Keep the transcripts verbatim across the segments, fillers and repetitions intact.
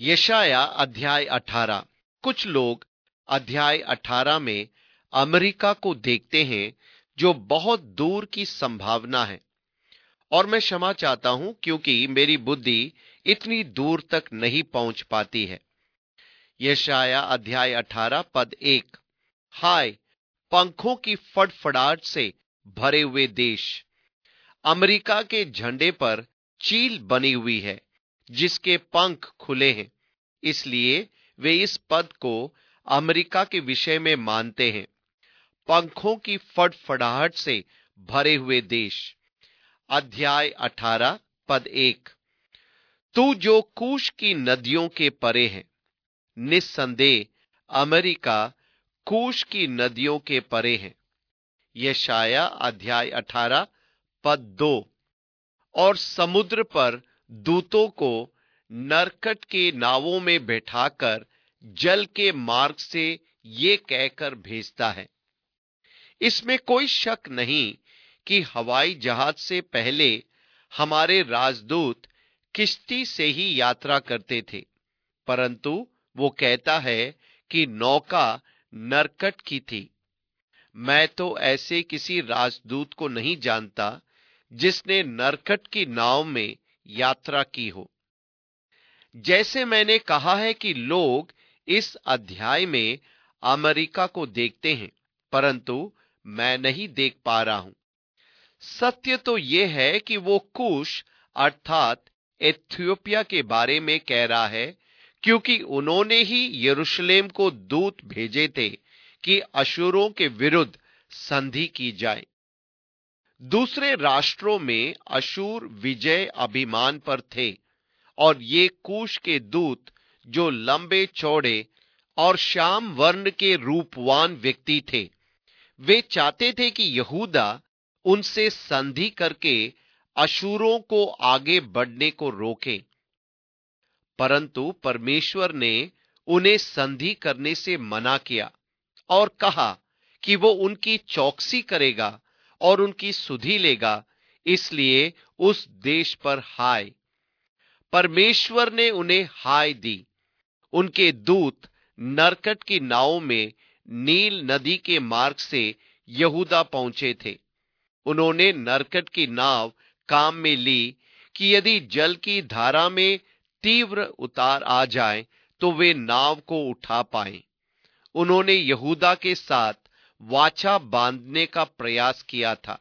यशाया अध्याय अठारह। कुछ लोग अध्याय अठारह में अमेरिका को देखते हैं जो बहुत दूर की संभावना है, और मैं क्षमा चाहता हूं क्योंकि मेरी बुद्धि इतनी दूर तक नहीं पहुंच पाती है। यशाया अध्याय अठारह पद एक। हाय, पंखों की फड़फड़ाहट से भरे हुए देश! अमेरिका के झंडे पर चील बनी हुई है जिसके पंख खुले हैं, इसलिए वे इस पद को अमेरिका के विषय में मानते हैं। पंखों की फड़फड़ाहट से भरे हुए देश। अध्याय अठारह पद एक। तू जो कूश की नदियों के परे है, निस्संदेह अमेरिका कूश की नदियों के परे है। यशाया अध्याय अठारह पद दो। और समुद्र पर दूतों को नरकट के नावों में बैठाकर जल के मार्ग से ये कहकर भेजता है। इसमें कोई शक नहीं कि हवाई जहाज से पहले हमारे राजदूत किश्ती से ही यात्रा करते थे, परंतु वो कहता है कि नौका नरकट की थी। मैं तो ऐसे किसी राजदूत को नहीं जानता जिसने नरकट की नाव में यात्रा की हो। जैसे मैंने कहा है कि लोग इस अध्याय में अमेरिका को देखते हैं, परंतु मैं नहीं देख पा रहा हूं। सत्य तो यह है कि वो कूश अर्थात इथियोपिया के बारे में कह रहा है, क्योंकि उन्होंने ही यरूशलेम को दूत भेजे थे कि अशूरों के विरुद्ध संधि की जाए। दूसरे राष्ट्रों में अशूर विजय अभिमान पर थे, और ये कूश के दूत जो लंबे चौड़े और श्याम वर्ण के रूपवान व्यक्ति थे, वे चाहते थे कि यहूदा उनसे संधि करके अशूरों को आगे बढ़ने को रोके, परंतु परमेश्वर ने उन्हें संधि करने से मना किया और कहा कि वो उनकी चौकसी करेगा और उनकी सुधि लेगा, इसलिए उस देश पर हाय। परमेश्वर ने उन्हें हाय दी। उनके दूत नरकट की नाव में नील नदी के मार्ग से यहूदा पहुंचे थे। उन्होंने नरकट की नाव काम में ली कि यदि जल की धारा में तीव्र उतार आ जाए तो वे नाव को उठा पाएं। उन्होंने यहूदा के साथ वाचा बांधने का प्रयास किया था।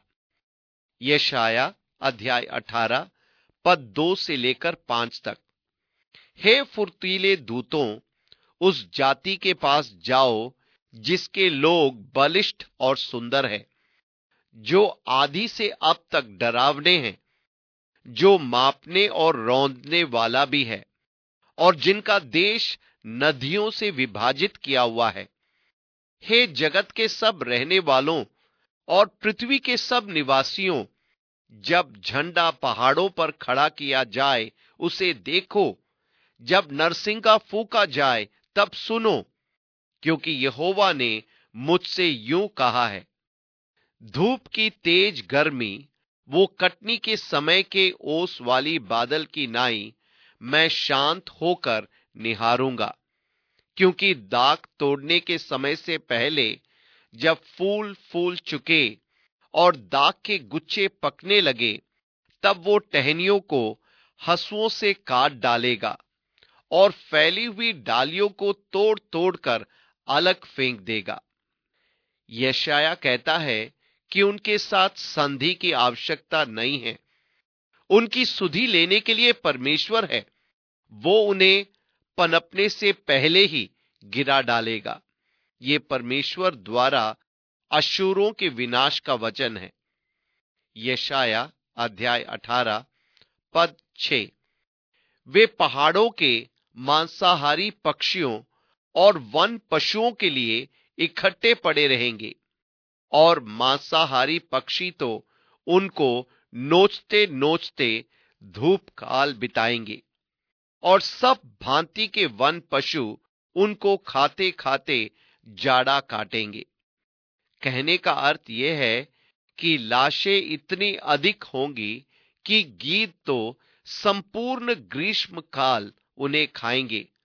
यशाया अध्याय अठारह पद दो से लेकर पांच तक। हे फुर्तीले दूतों, उस जाति के पास जाओ जिसके लोग बलिष्ठ और सुंदर है, जो आदि से अब तक डरावने हैं, जो मापने और रौंदने वाला भी है, और जिनका देश नदियों से विभाजित किया हुआ है। हे जगत के सब रहने वालों और पृथ्वी के सब निवासियों, जब झंडा पहाड़ों पर खड़ा किया जाए उसे देखो, जब नरसिंगा फूंका जाए तब सुनो, क्योंकि यहोवा ने मुझसे यूं कहा है। धूप की तेज गर्मी, वो कटनी के समय के ओस वाली बादल की नाई मैं शांत होकर निहारूंगा, क्योंकि दाख तोड़ने के समय से पहले जब फूल फूल चुके और दाख के गुच्छे पकने लगे, तब वो टहनियों को हंसुओं से काट डालेगा और फैली हुई डालियों को तोड़ तोड़कर अलग फेंक देगा। यशाया कहता है कि उनके साथ संधि की आवश्यकता नहीं है। उनकी सुधि लेने के लिए परमेश्वर है। वो उन्हें पनपने से पहले ही गिरा डालेगा। ये परमेश्वर द्वारा अशूरों के विनाश का वचन है। यशाया अध्याय अठारह पद छह। वे पहाड़ों के मांसाहारी पक्षियों और वन पशुओं के लिए इकट्ठे पड़े रहेंगे, और मांसाहारी पक्षी तो उनको नोचते नोचते धूप काल बिताएंगे, और सब भांति के वन पशु उनको खाते खाते जाड़ा काटेंगे। कहने का अर्थ यह है कि लाशें इतनी अधिक होंगी कि गीध तो संपूर्ण ग्रीष्म काल उन्हें खाएंगे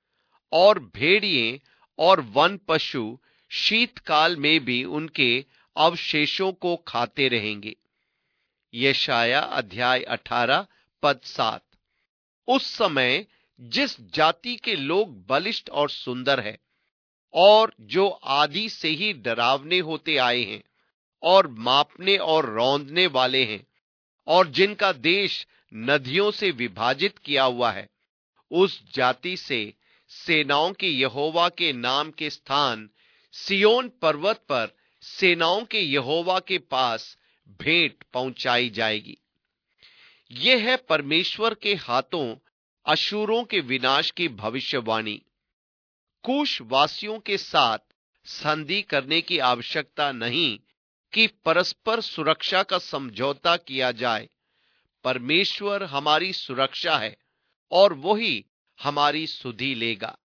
और भेड़िए और वन पशु शीतकाल में भी उनके अवशेषों को खाते रहेंगे। यशाया अध्याय अठारह पद सात। उस समय जिस जाति के लोग बलिष्ठ और सुंदर है और जो आदि से ही डरावने होते आए हैं और मापने और रौंदने वाले हैं और जिनका देश नदियों से विभाजित किया हुआ है, उस जाति से सेनाओं के यहोवा के नाम के स्थान सिय्योन पर्वत पर सेनाओं के यहोवा के पास भेंट पहुंचाई जाएगी। यह है परमेश्वर के हाथों अशूरों के विनाश की भविष्यवाणी। कूश वासियों के साथ संधि करने की आवश्यकता नहीं कि परस्पर सुरक्षा का समझौता किया जाए। परमेश्वर हमारी सुरक्षा है और वही हमारी सुधि लेगा।